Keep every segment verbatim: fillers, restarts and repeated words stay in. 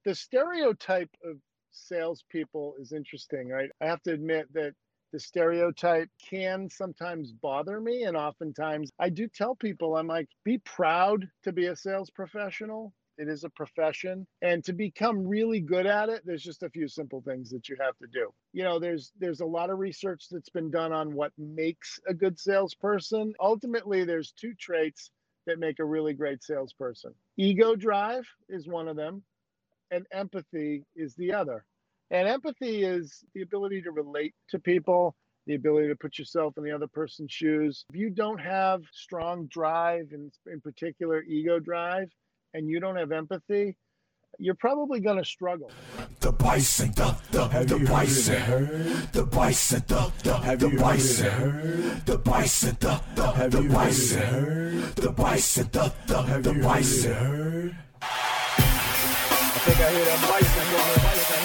The stereotype of salespeople is interesting, right? I have to admit that the stereotype can sometimes bother me. And oftentimes I do tell people, I'm like, be proud to be a sales professional. It is a profession. And to become really good at it, there's just a few simple things that you have to do. You know, there's there's a lot of research that's been done on what makes a good salesperson. Ultimately, there's two traits that make a really great salesperson. Ego drive is one of them, and empathy is the other. And empathy is the ability to relate to people, the ability to put yourself in the other person's shoes. If you don't have strong drive, and in particular ego drive, and you don't have empathy, you're probably going to struggle. The bison, the, the, the bison, the bison, the, the, the bison, the bison, the, the, the bison, the bison, the, the, the bison. I think I hear that bison coming.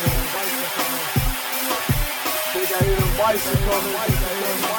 I think I hear the bison coming. I think I hear the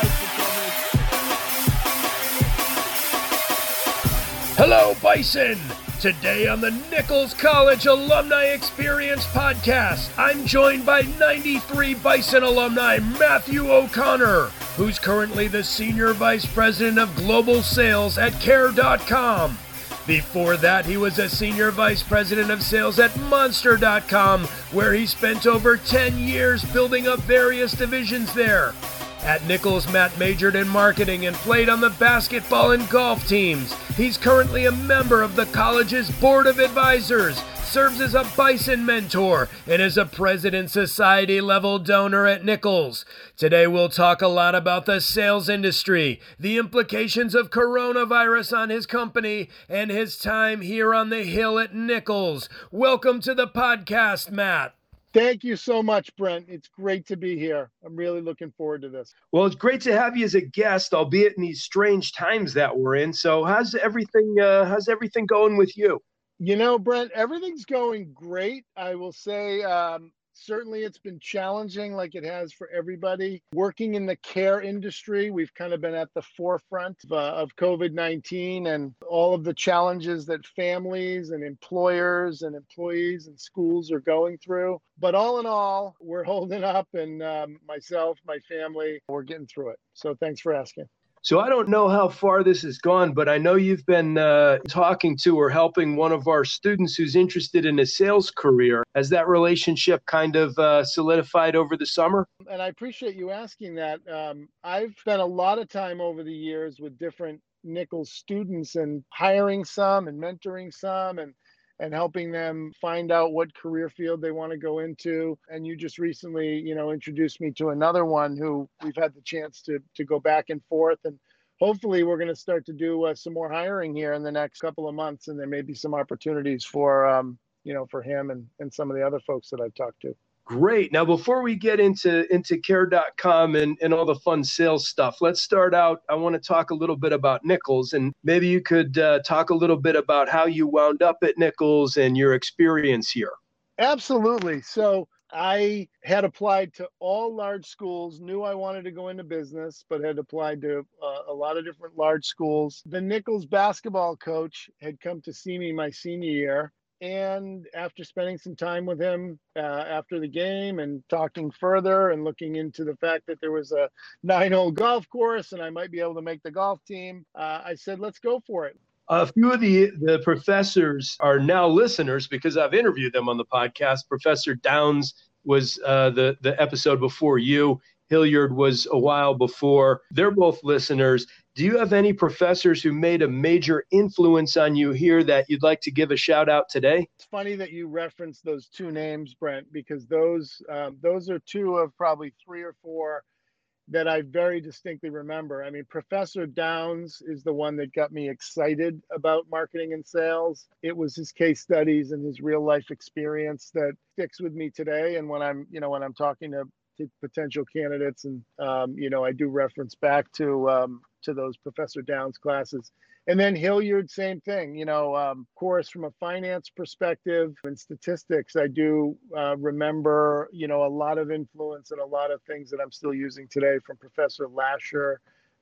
bison coming. Hello, Bison! Today on the Nichols College Alumni Experience Podcast, I'm joined by ninety-three Bison alumni Matthew O'Connor, who's currently the Senior Vice President of Global Sales at Care dot com. Before that, he was a Senior Vice President of Sales at Monster dot com, where he spent over ten years building up various divisions there. At Nichols, Matt majored in marketing and played on the basketball and golf teams. He's currently a member of the college's Board of Advisors, serves as a Bison mentor, and is a President Society level donor at Nichols. Today we'll talk a lot about the sales industry, the implications of coronavirus on his company, and his time here on the Hill at Nichols. Welcome to the podcast, Matt. Thank you so much, Brent. It's great to be here. I'm really looking forward to this. Well, it's great to have you as a guest, albeit in these strange times that we're in. So how's everything, uh, how's everything going with you? You know, Brent, everything's going great. I will say, um, certainly it's been challenging like it has for everybody. Working in the care industry, we've kind of been at the forefront of, uh, of COVID nineteen and all of the challenges that families and employers and employees and schools are going through. But all in all, we're holding up, and um, myself, my family, we're getting through it. So thanks for asking. So I don't know how far this has gone, but I know you've been uh, talking to or helping one of our students who's interested in a sales career. Has that relationship kind of uh, solidified over the summer? And I appreciate you asking that. Um, I've spent a lot of time over the years with different Nichols students and hiring some and mentoring some and and helping them find out what career field they want to go into. And you just recently, you know, introduced me to another one who we've had the chance to to go back and forth. And hopefully we're going to start to do uh, some more hiring here in the next couple of months. And there may be some opportunities for, um, you know, for him and, and some of the other folks that I've talked to. Great. Now, before we get into, into Care dot com and, and all the fun sales stuff, let's start out. I want to talk a little bit about Nichols, and maybe you could uh, talk a little bit about how you wound up at Nichols and your experience here. Absolutely. So I had applied to all large schools, knew I wanted to go into business, but had applied to uh, a lot of different large schools. The Nichols basketball coach had come to see me my senior year. And after spending some time with him uh, after the game and talking further and looking into the fact that there was a nine-hole golf course and I might be able to make the golf team, uh, I said, let's go for it. A few of the, the professors are now listeners because I've interviewed them on the podcast. Professor Downs was uh, the, the episode before you. Hilliard was a while before. They're both listeners. Do you have any professors who made a major influence on you here that you'd like to give a shout out today? It's funny that you referenced those two names, Brent, because those um, those are two of probably three or four that I very distinctly remember. I mean, Professor Downs is the one that got me excited about marketing and sales. It was his case studies and his real life experience that sticks with me today. And when I'm, you know, when I'm talking to, to potential candidates, and um, you know, I do reference back to um, to those Professor Downs classes. And then Hilliard, same thing, you know, um, of course, from a finance perspective and statistics, I do uh, remember, you know, a lot of influence and a lot of things that I'm still using today from Professor Lasher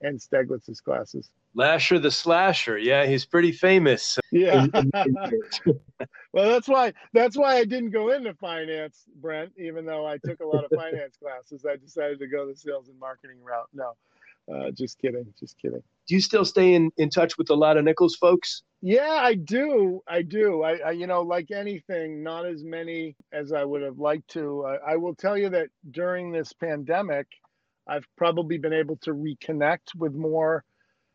and Steglitz's classes. Lasher the Slasher. Yeah, he's pretty famous. Yeah. Well, that's why that's why I didn't go into finance, Brent, even though I took a lot of finance classes. I decided to go the sales and marketing route. No, uh, just kidding. Just kidding. Do you still stay in, in touch with a lot of Nichols folks? Yeah, I do. I do. I, I you know, like anything, not as many as I would have liked to. Uh, I will tell you that during this pandemic, I've probably been able to reconnect with more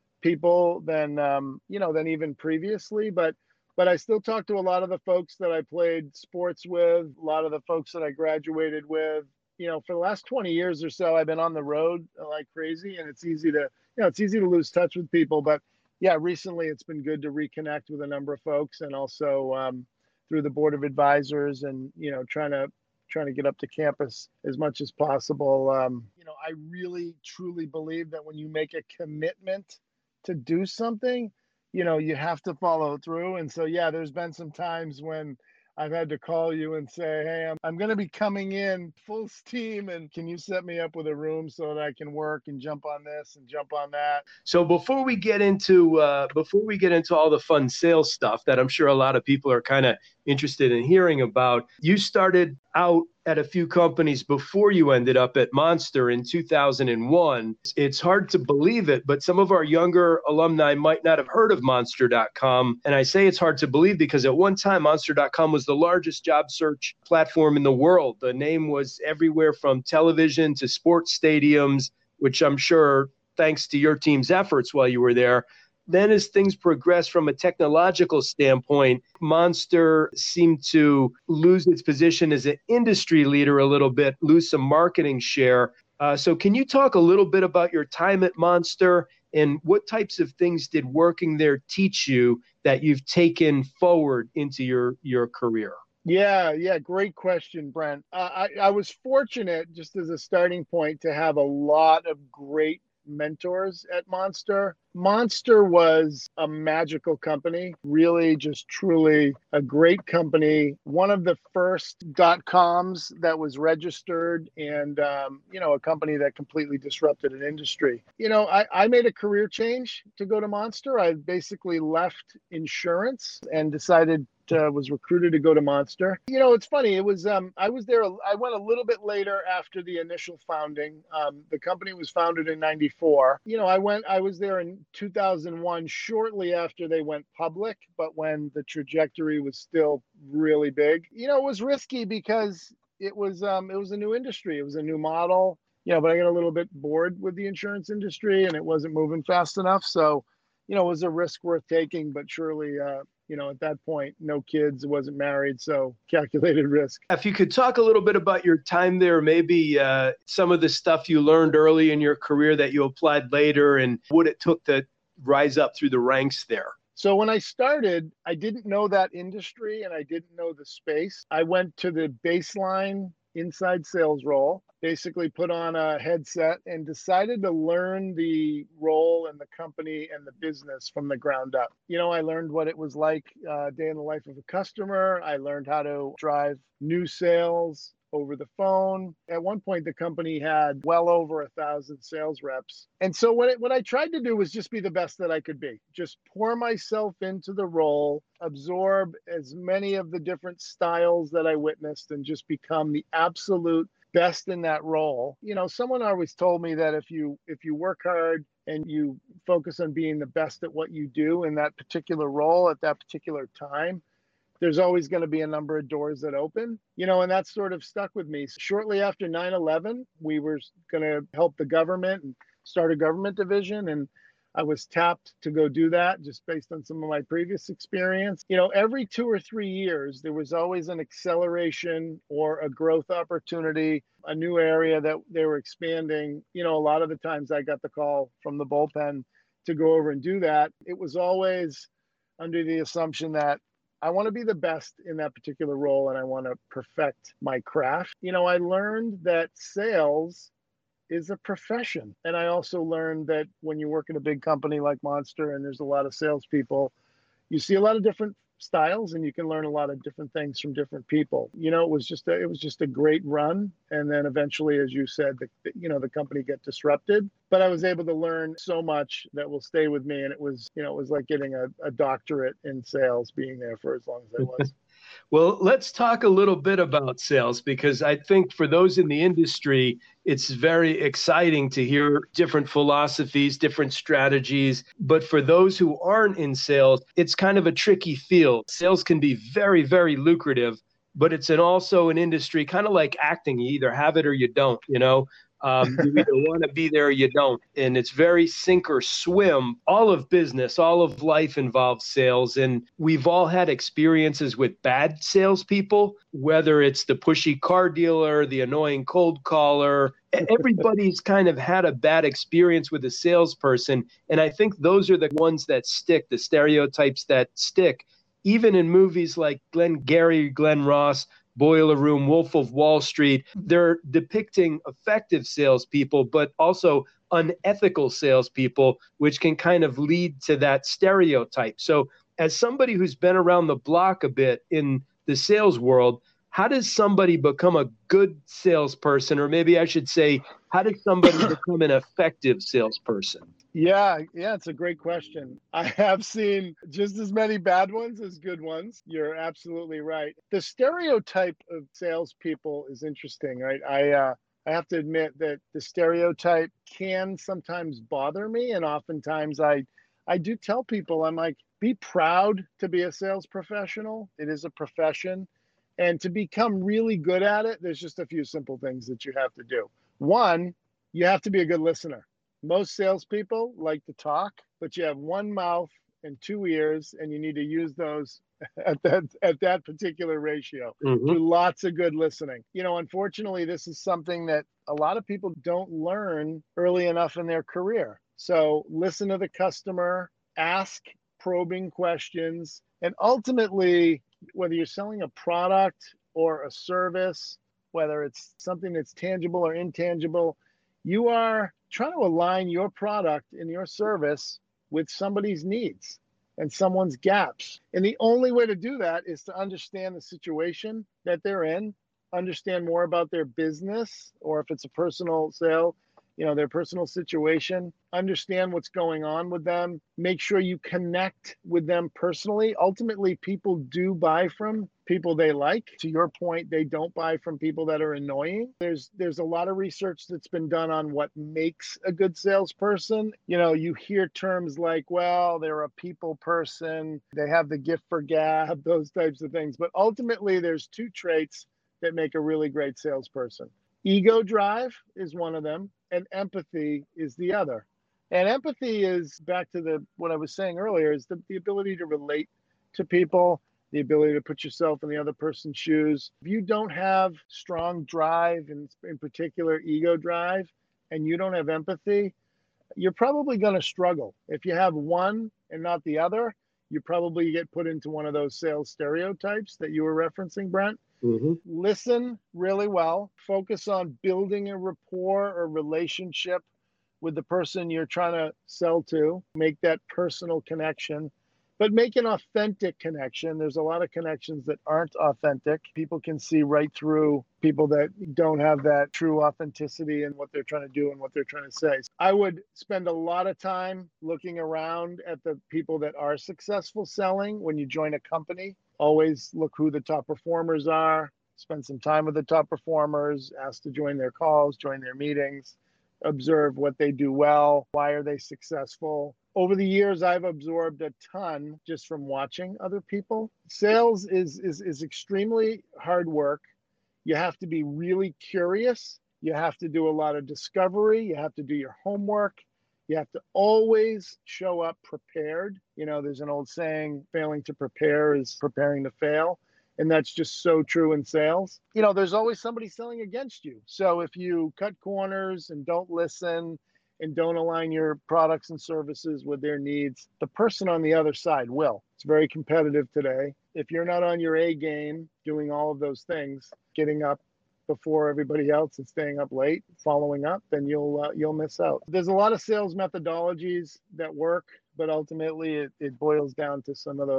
people than, um, you know, than even previously. But But I still talk to a lot of the folks that I played sports with, a lot of the folks that I graduated with. You know, for the last twenty years or so, I've been on the road like crazy, and it's easy to, you know, it's easy to lose touch with people. But yeah, recently it's been good to reconnect with a number of folks, and also um, through the board of advisors, and you know, trying to trying to get up to campus as much as possible. Um, you know, I really truly believe that when you make a commitment to do something, you know, you have to follow through. And so, yeah, there's been some times when I've had to call you and say, hey, I'm, I'm going to be coming in full steam, and can you set me up with a room so that I can work and jump on this and jump on that? So before we get into uh, before we get into all the fun sales stuff that I'm sure a lot of people are kind of interested in hearing about, you started out at a few companies before you ended up at Monster in two thousand one. It's hard to believe it, but some of our younger alumni might not have heard of Monster dot com. And I say it's hard to believe because at one time, Monster dot com was the largest job search platform in the world. The name was everywhere from television to sports stadiums, which I'm sure, thanks to your team's efforts while you were there. Then as things progressed from a technological standpoint, Monster seemed to lose its position as an industry leader a little bit, lose some marketing share. Uh, so can you talk a little bit about your time at Monster and what types of things did working there teach you that you've taken forward into your, your career? Yeah, yeah, great question, Brent. Uh, I, I was fortunate, just as a starting point, to have a lot of great mentors at Monster. Monster was a magical company, really just truly a great company. One of the first dot coms that was registered, and, um, you know, a company that completely disrupted an industry. You know, I, I made a career change to go to Monster. I basically left insurance and decided Uh, was recruited to go to Monster. You know, it's funny. It was um, I was there. I went a little bit later after the initial founding. Um, the company was founded in ninety-four. You know, I went. I was there in two thousand one, shortly after they went public, but when the trajectory was still really big. You know, it was risky because it was um, it was a new industry. It was a new model. You know, but I got a little bit bored with the insurance industry, and it wasn't moving fast enough. So, you know, it was a risk worth taking, but surely. Uh, You know, at that point, no kids, wasn't married, so calculated risk. If you could talk a little bit about your time there, maybe uh, some of the stuff you learned early in your career that you applied later and what it took to rise up through the ranks there. So when I started, I didn't know that industry and I didn't know the space. I went to the baseline inside sales role, basically put on a headset and decided to learn the role and the company and the business from the ground up. You know, I learned what it was like uh, day in the life of a customer. I learned how to drive new sales over the phone. At one point, the company had well over a thousand sales reps. And so what, it, what I tried to do was just be the best that I could be, just pour myself into the role, absorb as many of the different styles that I witnessed, and just become the absolute best in that role. You know, someone always told me that if you if you work hard and you focus on being the best at what you do in that particular role at that particular time, there's always going to be a number of doors that open, you know, and that sort of stuck with me. Shortly after nine eleven, we were going to help the government and start a government division. And I was tapped to go do that just based on some of my previous experience. You know, every two or three years, there was always an acceleration or a growth opportunity, a new area that they were expanding. You know, a lot of the times I got the call from the bullpen to go over and do that. It was always under the assumption that I want to be the best in that particular role and I want to perfect my craft. You know, I learned that sales is a profession. And I also learned that when you work in a big company like Monster and there's a lot of salespeople, you see a lot of different styles, and you can learn a lot of different things from different people. You know, it was just a, it was just a great run. And then eventually, as you said, the, you know, the company got disrupted, but I was able to learn so much that will stay with me. And it was, you know, it was like getting a, a doctorate in sales, being there for as long as I was. Well, let's talk a little bit about sales, because I think for those in the industry, it's very exciting to hear different philosophies, different strategies. But for those who aren't in sales, it's kind of a tricky field. Sales can be very, very lucrative, but it's an also an industry kind of like acting. You either have it or you don't, you know. Um, you either want to be there or you don't. And it's very sink or swim. All of business, all of life involves sales. And we've all had experiences with bad salespeople, whether it's the pushy car dealer, the annoying cold caller. Everybody's kind of had a bad experience with a salesperson. And I think those are the ones that stick, the stereotypes that stick. Even in movies like Glengarry, Glenn Ross, Boiler Room, Wolf of Wall Street, they're depicting effective salespeople, but also unethical salespeople, which can kind of lead to that stereotype. So as somebody who's been around the block a bit in the sales world, how does somebody become a good salesperson? Or maybe I should say, how does somebody become an effective salesperson? Yeah, yeah, it's a great question. I have seen just as many bad ones as good ones. You're absolutely right. The stereotype of salespeople is interesting, right? I uh, I have to admit that the stereotype can sometimes bother me, and oftentimes I I do tell people, I'm like, be proud to be a sales professional. It is a profession, and to become really good at it, there's just a few simple things that you have to do. One, you have to be a good listener. Most salespeople like to talk, but you have one mouth and two ears, and you need to use those at that at that particular ratio. Mm-hmm. Do lots of good listening. You know, unfortunately, this is something that a lot of people don't learn early enough in their career. So listen to the customer, ask probing questions, and ultimately, whether you're selling a product or a service, whether it's something that's tangible or intangible, you are trying to align your product and your service with somebody's needs and someone's gaps. And the only way to do that is to understand the situation that they're in, understand more about their business, or if it's a personal sale, you know, their personal situation, understand what's going on with them, make sure you connect with them personally. Ultimately, people do buy from people they like. To your point, they don't buy from people that are annoying. There's there's a lot of research that's been done on what makes a good salesperson. You know, you hear terms like, well, they're a people person, they have the gift for gab, those types of things. But ultimately, there's two traits that make a really great salesperson. Ego drive is one of them, and empathy is the other. And empathy is, back to the what I was saying earlier, is the, the ability to relate to people, the ability to put yourself in the other person's shoes. If you don't have strong drive, and in particular ego drive, and you don't have empathy, you're probably going to struggle. If you have one and not the other, you probably get put into one of those sales stereotypes that you were referencing, Brent. Mm-hmm. Listen really well. Focus on building a rapport or relationship with the person you're trying to sell to. Make that personal connection, but make an authentic connection. There's a lot of connections that aren't authentic. People can see right through people that don't have that true authenticity in what they're trying to do and what they're trying to say. I would spend a lot of time looking around at the people that are successful selling when you join a company. Always look who the top performers are, spend some time with the top performers, ask to join their calls, join their meetings, observe what they do well, why are they successful. Over the years, I've absorbed a ton just from watching other people. Sales is, is, is extremely hard work. You have to be really curious. You have to do a lot of discovery. You have to do your homework. You have to always show up prepared. You know, there's an old saying, failing to prepare is preparing to fail. And that's just so true in sales. You know, there's always somebody selling against you. So if you cut corners and don't listen and don't align your products and services with their needs, the person on the other side will. It's very competitive today. If you're not on your A game, doing all of those things, getting up before everybody else and staying up late, following up, then you'll uh, you'll miss out. There's a lot of sales methodologies that work, but ultimately it, it boils down to some of those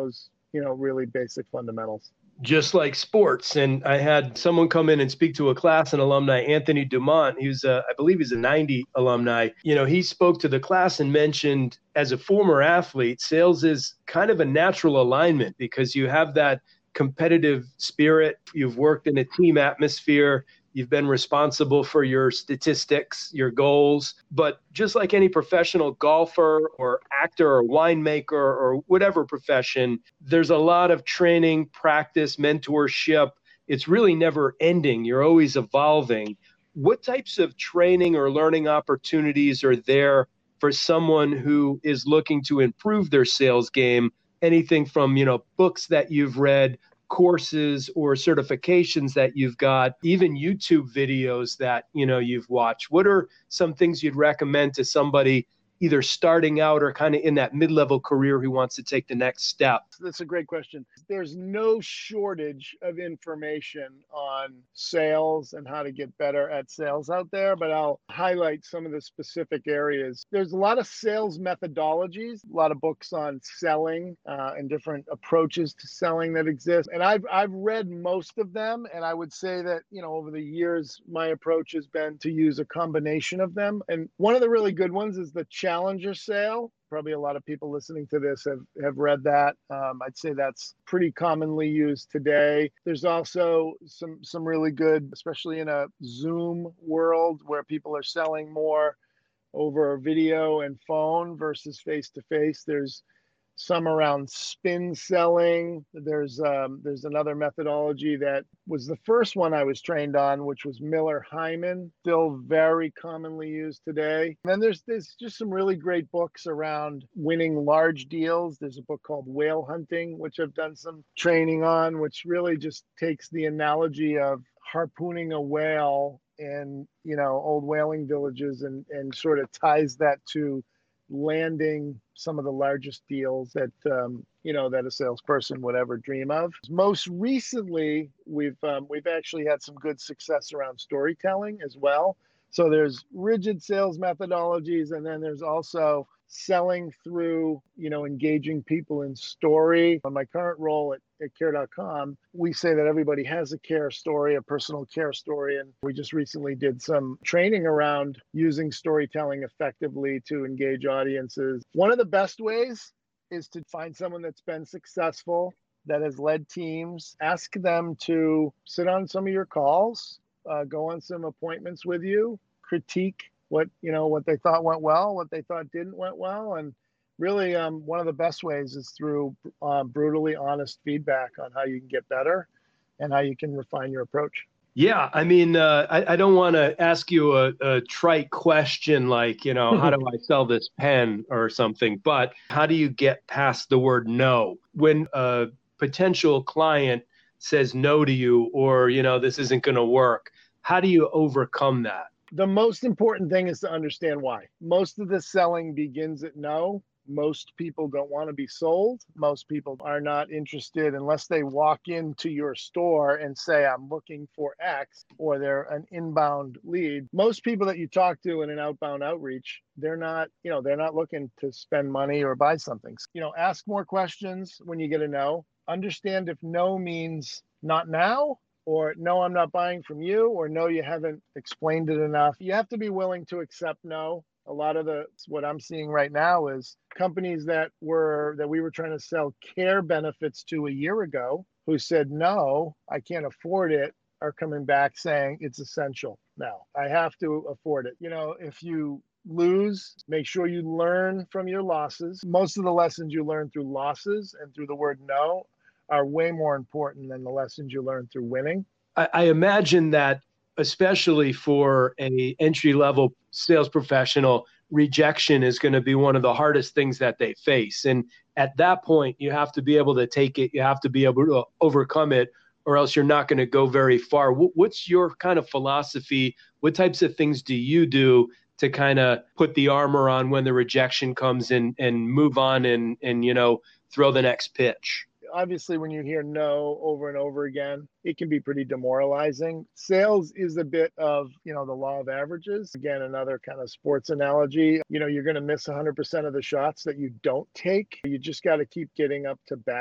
you know, really basic fundamentals. Just like sports. And I had someone come in and speak to a class, an alumni, Anthony Dumont. He was, a, I believe he's a ninety alumni. You know, he spoke to the class and mentioned, as a former athlete, sales is kind of a natural alignment because you have that competitive spirit. You've worked in a team atmosphere. You've been responsible for your statistics, your goals. But just like any professional golfer or actor or winemaker or whatever profession, there's a lot of training, practice, mentorship. It's really never ending. You're always evolving. What types of training or learning opportunities are there for someone who is looking to improve their sales game? Anything from, you know, books that you've read, courses or certifications that you've got, even YouTube videos that, you know, you've watched. What are some things you'd recommend to somebody either starting out or kind of in that mid-level career who wants to take the next step? That's a great question. There's no shortage of information on sales and how to get better at sales out there, but I'll highlight some of the specific areas. There's a lot of sales methodologies, a lot of books on selling uh, and different approaches to selling that exist. And I've, I've read most of them. And I would say that, you know, over the years, my approach has been to use a combination of them. And one of the really good ones is the Challenger sale. Probably a lot of people listening to this have, have read that. Um, I'd say that's pretty commonly used today. There's also some, some really good, especially in a Zoom world where people are selling more over video and phone versus face-to-face. There's some around spin selling. There's um, there's another methodology that was the first one I was trained on, which was Miller Hyman, still very commonly used today. And then there's there's just some really great books around winning large deals. There's a book called Whale Hunting, which I've done some training on, which really just takes the analogy of harpooning a whale in, you know, old whaling villages and and sort of ties that to landing some of the largest deals that, um, you know, that a salesperson would ever dream of. Most recently, we've um, we've actually had some good success around storytelling as well. So there's rigid sales methodologies, and then there's also selling through, you know, engaging people in story. On my current role at, at care dot com, we say that everybody has a care story, a personal care story. And we just recently did some training around using storytelling effectively to engage audiences. One of the best ways is to find someone that's been successful, that has led teams, ask them to sit on some of your calls, uh, go on some appointments with you, critique what, you know, what they thought went well, what they thought didn't went well. And really, um, one of the best ways is through uh, brutally honest feedback on how you can get better and how you can refine your approach. Yeah, I mean, uh, I, I don't want to ask you a, a trite question like, you know, how do I sell this pen or something, but how do you get past the word no? When a potential client says no to you or, you know, this isn't going to work, how do you overcome that? The most important thing is to understand why. Most of the selling begins at no. Most people don't want to be sold. Most people are not interested unless they walk into your store and say, I'm looking for X, or they're an inbound lead. Most people that you talk to in an outbound outreach, they're not, you know, they're not looking to spend money or buy something. You know, ask more questions when you get a no. Understand if no means not now, or no, I'm not buying from you, or no, you haven't explained it enough. You have to be willing to accept no. A lot of the, what I'm seeing right now is companies that were, that we were trying to sell care benefits to a year ago, who said, no, I can't afford it, are coming back saying it's essential now. I have to afford it. You know, if you lose, make sure you learn from your losses. Most of the lessons you learn through losses and through the word no are way more important than the lessons you learn through winning. I, I imagine that, especially for a entry-level sales professional, rejection is going to be one of the hardest things that they face. And at that point, you have to be able to take it. You have to be able to overcome it, or else you're not going to go very far. What's your kind of philosophy? What types of things do you do to kind of put the armor on when the rejection comes in and move on and, and, you know, throw the next pitch? Obviously, when you hear no over and over again, it can be pretty demoralizing. Sales is a bit of, you know, the law of averages. Again, another kind of sports analogy. You know, you're going to miss one hundred percent of the shots that you don't take. You just got to keep getting up to bat.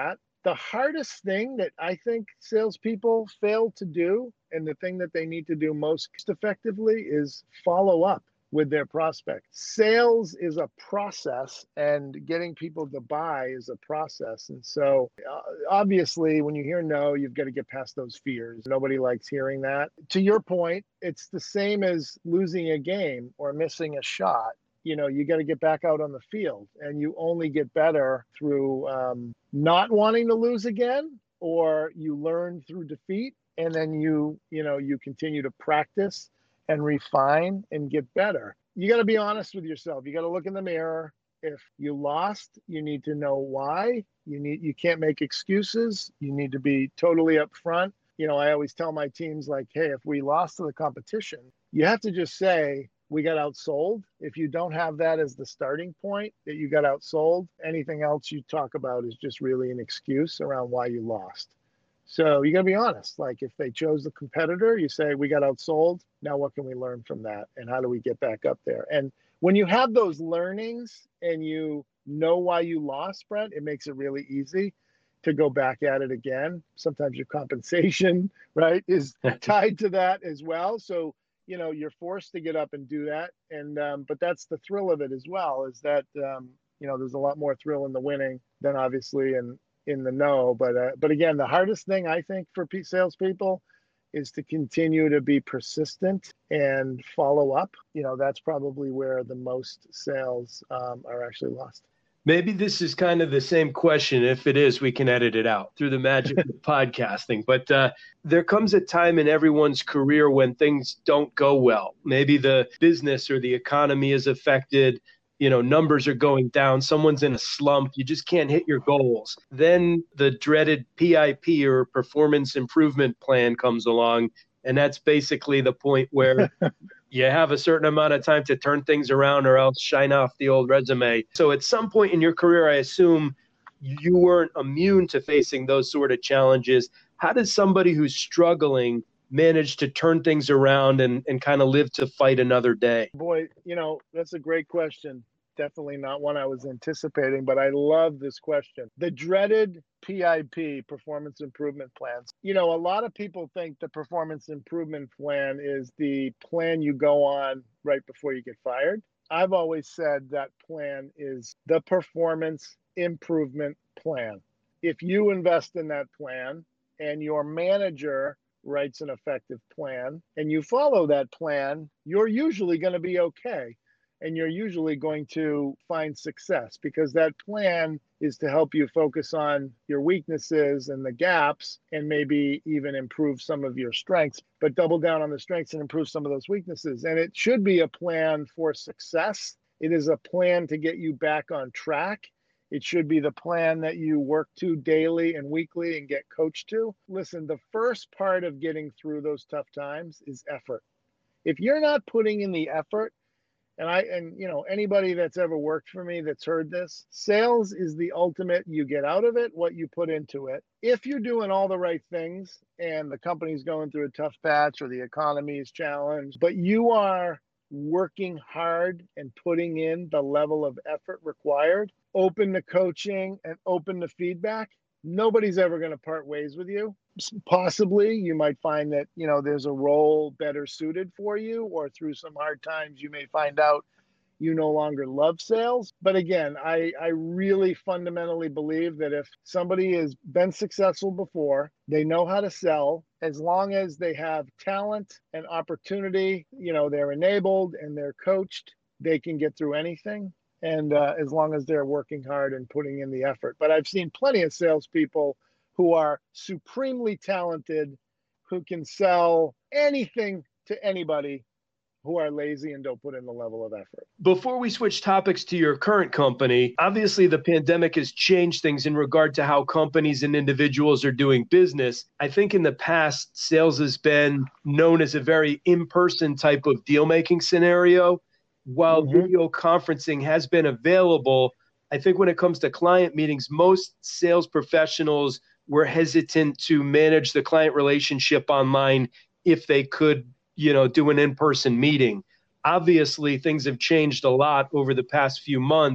The hardest thing that I think salespeople fail to do, and the thing that they need to do most effectively, is follow up with their prospects. Sales is a process, and getting people to buy is a process. And so uh, obviously when you hear no, you've got to get past those fears. Nobody likes hearing that. To your point, it's the same as losing a game or missing a shot. You know, you got to get back out on the field, and you only get better through um, not wanting to lose again, or you learn through defeat, and then you, you know, you continue to practice and refine and get better. You got to be honest with yourself. You got to look in the mirror. If you lost, you need to know why. You need, you can't make excuses. You need to be totally upfront. You know, I always tell my teams, like, hey, if we lost to the competition, you have to just say, we got outsold. If you don't have that as the starting point, that you got outsold, anything else you talk about is just really an excuse around why you lost. So you got to be honest. Like, if they chose the competitor, you say, we got outsold. Now what can we learn from that? And how do we get back up there? And when you have those learnings and you know why you lost, Brent, it makes it really easy to go back at it again. Sometimes your compensation, right, is tied to that as well. So, you know, you're forced to get up and do that. And, um, but that's the thrill of it as well, is that, um, you know, there's a lot more thrill in the winning than obviously in, in the no. But, uh, but again, the hardest thing I think for salespeople is to continue to be persistent and follow up. You know, that's probably where the most sales um, are actually lost. Maybe this is kind of the same question. If it is, we can edit it out through the magic of podcasting. But uh, there comes a time in everyone's career when things don't go well. Maybe the business or the economy is affected. You know, numbers are going down. Someone's in a slump. You just can't hit your goals. Then the dreaded P I P, or performance improvement plan, comes along. And that's basically the point where you have a certain amount of time to turn things around, or else shine off the old resume. So at some point in your career, I assume you weren't immune to facing those sort of challenges. How does somebody who's struggling manage to turn things around and, and kind of live to fight another day? Boy, you know, that's a great question. Definitely not one I was anticipating, but I love this question. The dreaded P I P, performance improvement plans. You know, a lot of people think the performance improvement plan is the plan you go on right before you get fired. I've always said that plan is the performance improvement plan. If you invest in that plan and your manager writes an effective plan and you follow that plan, you're usually going to be okay. And you're usually going to find success, because that plan is to help you focus on your weaknesses and the gaps, and maybe even improve some of your strengths, but double down on the strengths and improve some of those weaknesses. And it should be a plan for success. It is a plan to get you back on track. It should be the plan that you work to daily and weekly and get coached to. Listen, the first part of getting through those tough times is effort. If you're not putting in the effort, And I, and you know, anybody that's ever worked for me that's heard this, sales is the ultimate. You get out of it what you put into it. If you're doing all the right things and the company's going through a tough patch or the economy is challenged, but you are working hard and putting in the level of effort required, open to coaching and open to feedback, nobody's ever going to part ways with you. Possibly you might find that, you know, there's a role better suited for you, or through some hard times you may find out you no longer love sales. But again, I, I really fundamentally believe that if somebody has been successful before, they know how to sell, as long as they have talent and opportunity, you know, they're enabled and they're coached, they can get through anything. And uh, as long as they're working hard and putting in the effort. But I've seen plenty of salespeople who are supremely talented, who can sell anything to anybody, who are lazy and don't put in the level of effort. Before we switch topics to your current company, obviously the pandemic has changed things in regard to how companies and individuals are doing business. I think in the past, sales has been known as a very in-person type of deal-making scenario. While mm-hmm. video conferencing has been available, I think when it comes to client meetings, most sales professionals were hesitant to manage the client relationship online if they could, you know, do an in-person meeting. Obviously, things have changed a lot over the past few months.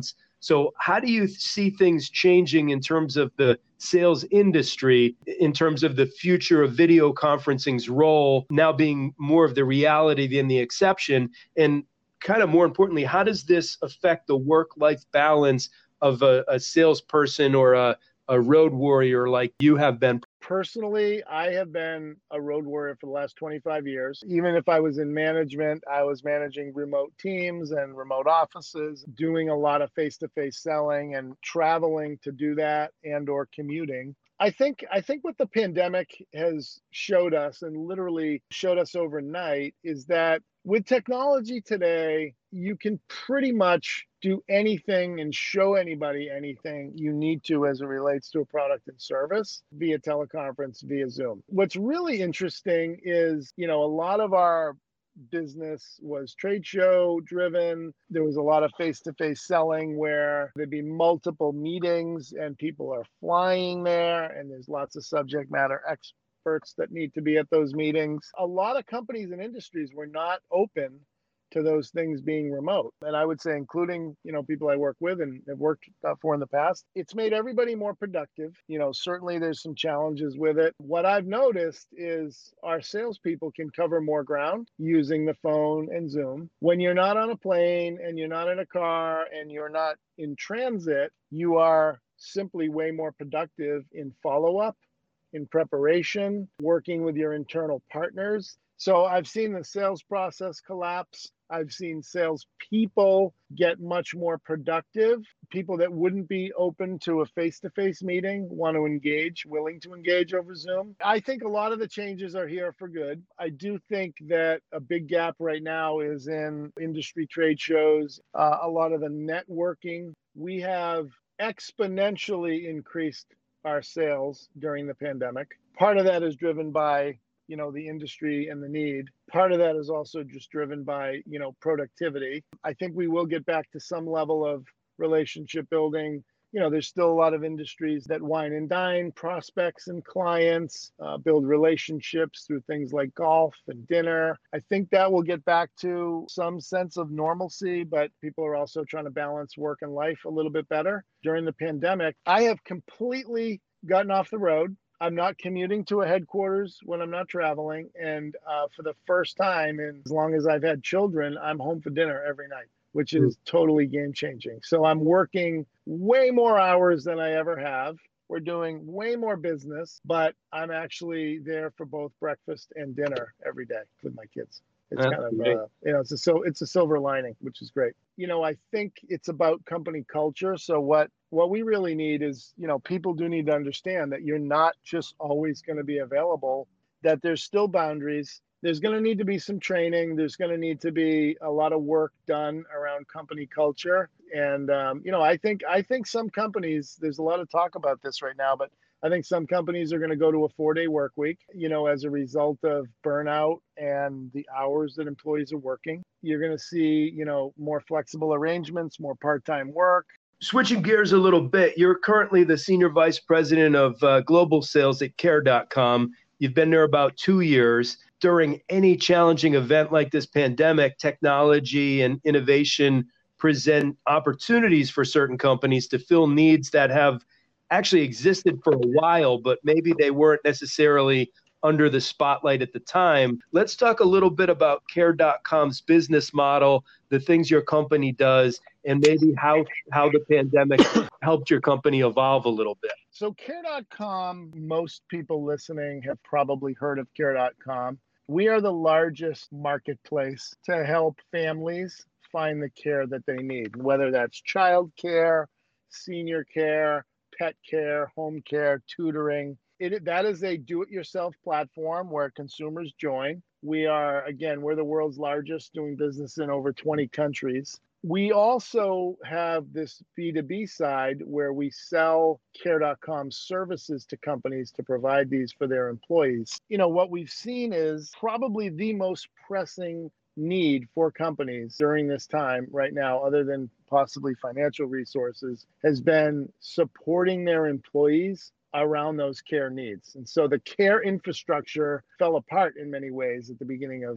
So how do you see things changing in terms of the sales industry, in terms of the future of video conferencing's role now being more of the reality than the exception? And kind of more importantly, how does this affect the work-life balance of a, a salesperson or a, a road warrior like you have been? Personally, I have been a road warrior for the last twenty-five years. Even if I was in management, I was managing remote teams and remote offices, doing a lot of face-to-face selling and traveling to do that and or commuting. I think I think what the pandemic has showed us, and literally showed us overnight, is that with technology today, you can pretty much do anything and show anybody anything you need to as it relates to a product and service via teleconference, via Zoom. What's really interesting is, you know, a lot of our business was trade show driven. There was a lot of face-to-face selling where there'd be multiple meetings and people are flying there, and there's lots of subject matter experts that need to be at those meetings. A lot of companies and industries were not open to those things being remote. And I would say, including, you know, people I work with and have worked for in the past, it's made everybody more productive. You know, certainly there's some challenges with it. What I've noticed is our salespeople can cover more ground using the phone and Zoom. When you're not on a plane and you're not in a car and you're not in transit, you are simply way more productive in follow-up, in preparation, working with your internal partners. So I've seen the sales process collapse. I've seen salespeople get much more productive. People that wouldn't be open to a face-to-face meeting want to engage, willing to engage over Zoom. I think a lot of the changes are here for good. I do think that a big gap right now is in industry trade shows, uh, a lot of the networking. We have exponentially increased our sales during the pandemic. Part of that is driven by you know, the industry and the need. Part of that is also just driven by, you know, productivity. I think we will get back to some level of relationship building. You know, there's still a lot of industries that wine and dine prospects and clients, uh, build relationships through things like golf and dinner. I think that will get back to some sense of normalcy, but people are also trying to balance work and life a little bit better. During the pandemic, I have completely gotten off the road. I'm not commuting to a headquarters when I'm not traveling. And uh, for the first time, and as long as I've had children, I'm home for dinner every night, which is totally game changing. So I'm working way more hours than I ever have. We're doing way more business, but I'm actually there for both breakfast and dinner every day with my kids. It's That's kind of, great. uh, you know, it's a, so it's a silver lining, which is great. You know, I think it's about company culture. So what, what we really need is, you know, people do need to understand that you're not just always going to be available, that there's still boundaries. There's going to need to be some training. There's going to need to be a lot of work done around company culture. And, um, you know, I think, I think some companies, there's a lot of talk about this right now, but I think some companies are going to go to a four-day work week, you know, as a result of burnout and the hours that employees are working. You're going to see, you know, more flexible arrangements, more part-time work. Switching gears a little bit, you're currently the Senior Vice President of uh, Global Sales at Care dot com. You've been there about two years. During any challenging event like this pandemic, technology and innovation present opportunities for certain companies to fill needs that have actually existed for a while, but maybe they weren't necessarily under the spotlight at the time. Let's talk a little bit about Care dot com's business model, the things your company does, and maybe how how the pandemic helped your company evolve a little bit. So Care dot com, most people listening have probably heard of Care dot com. We are the largest marketplace to help families find the care that they need, whether that's child care, senior care, pet care, home care, tutoring. It, that is a do-it-yourself platform where consumers join. We are, again, we're the world's largest, doing business in over twenty countries. We also have this B two B side where we sell Care dot com services to companies to provide these for their employees. You know, what we've seen is probably the most pressing need for companies during this time right now, other than possibly financial resources, has been supporting their employees around those care needs. And so the care infrastructure fell apart in many ways at the beginning of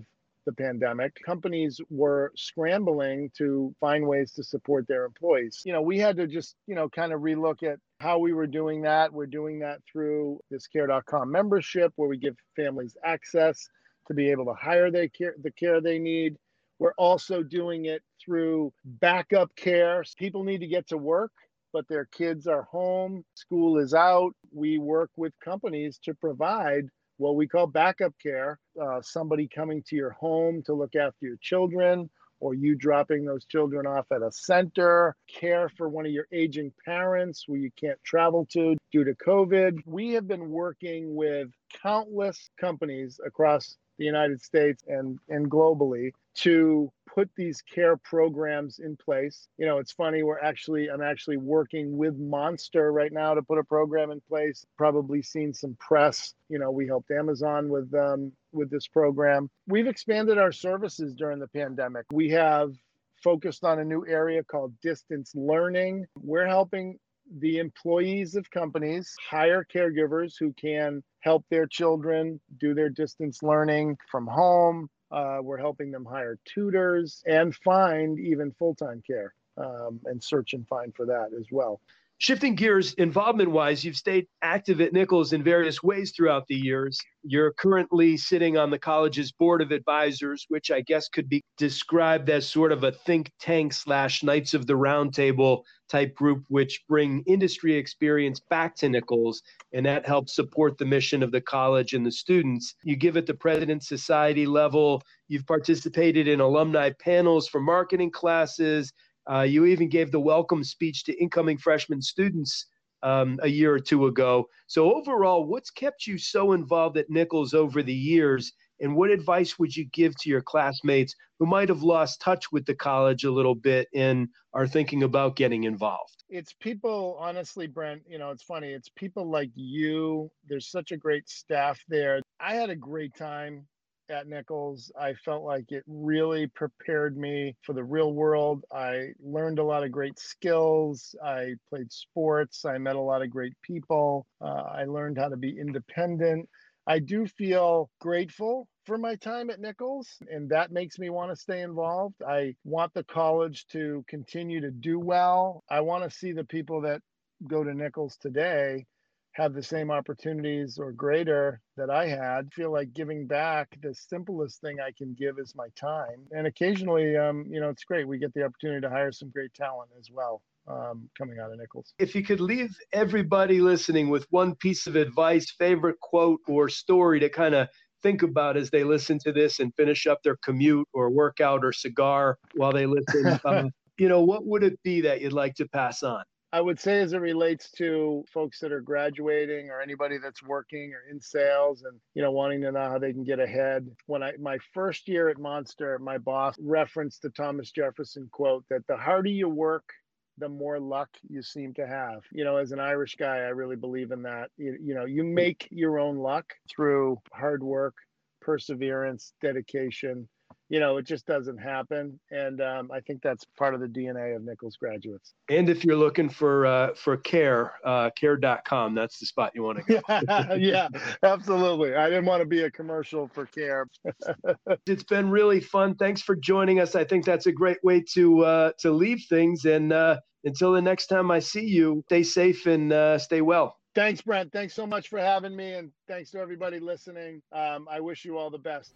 the pandemic, companies were scrambling to find ways to support their employees. You know, we had to just, you know, kind of relook at how we were doing that. We're doing that through this care dot com membership, where we give families access to be able to hire their care, the care they need. We're also doing it through backup care. People need to get to work, but their kids are home, school is out. We work with companies to provide what we call backup care, uh, somebody coming to your home to look after your children, or you dropping those children off at a center, care for one of your aging parents where you can't travel to due to COVID. We have been working with countless companies across the United States and, and globally to put these care programs in place. You know, it's funny, we're actually, I'm actually working with Monster right now to put a program in place. Probably seen some press. You know, we helped Amazon with um, with this program. We've expanded our services during the pandemic. We have focused on a new area called distance learning. We're helping the employees of companies hire caregivers who can help their children do their distance learning from home. Uh, we're helping them hire tutors and find even full-time care um, and search and find for that as well. Shifting gears, involvement-wise, you've stayed active at Nichols in various ways throughout the years. You're currently sitting on the college's board of advisors, which I guess could be described as sort of a think tank slash Knights of the Round Table type group, which bring industry experience back to Nichols, and that helps support the mission of the college and the students. You give at the President's Society level. You've participated in alumni panels for marketing classes. Uh, you even gave the welcome speech to incoming freshman students um, a year or two ago. So overall, what's kept you so involved at Nichols over the years, and what advice would you give to your classmates who might have lost touch with the college a little bit and are thinking about getting involved? It's people, honestly, Brent, you know, it's funny. It's people like you. There's such a great staff there. I had a great time at Nichols. I felt like it really prepared me for the real world. I learned a lot of great skills. I played sports. I met a lot of great people. Uh, I learned how to be independent. I do feel grateful for my time at Nichols, and that makes me want to stay involved. I want the college to continue to do well. I want to see the people that go to Nichols today have the same opportunities or greater that I had. Feel like giving back, the simplest thing I can give is my time. And occasionally, um, you know, it's great. We get the opportunity to hire some great talent as well um, coming out of Nichols. If you could leave everybody listening with one piece of advice, favorite quote or story to kind of think about as they listen to this and finish up their commute or workout or cigar while they listen, um, you know, what would it be that you'd like to pass on? I would say, as it relates to folks that are graduating or anybody that's working or in sales and, you know, wanting to know how they can get ahead. When I, my first year at Monster, my boss referenced the Thomas Jefferson quote that the harder you work, the more luck you seem to have. You know, as an Irish guy, I really believe in that. You, you know, you make your own luck through hard work, perseverance, dedication. You know, it just doesn't happen. And um, I think that's part of the D N A of Nichols graduates. And if you're looking for uh, for care, uh, care dot com, that's the spot you want to go. Yeah, absolutely. I didn't want to be a commercial for care. It's been really fun. Thanks for joining us. I think that's a great way to uh, to leave things. And uh, until the next time I see you, stay safe and uh, stay well. Thanks, Brent. Thanks so much for having me, and thanks to everybody listening. Um, I wish you all the best.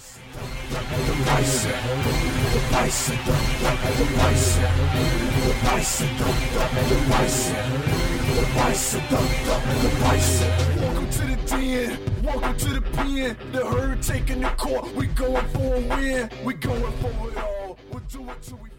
Welcome to the den, welcome to the pen. The herd taking the court. We going for a win. We going for it all. We'll do it till we